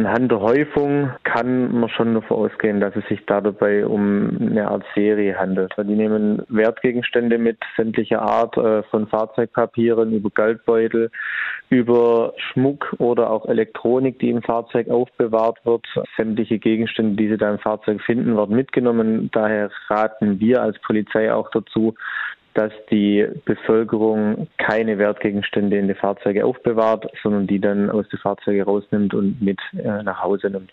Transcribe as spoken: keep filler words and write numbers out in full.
Anhand der Häufung kann man schon davon ausgehen, dass es sich da dabei um eine Art Serie handelt. Die nehmen Wertgegenstände mit sämtlicher Art, von Fahrzeugpapieren über Geldbeutel, über Schmuck oder auch Elektronik, die im Fahrzeug aufbewahrt wird. Sämtliche Gegenstände, die sie da im Fahrzeug finden, werden mitgenommen. Daher raten wir als Polizei auch dazu, dass die Bevölkerung keine Wertgegenstände in die Fahrzeuge aufbewahrt, sondern die dann aus den Fahrzeugen rausnimmt und mit äh, nach Hause nimmt.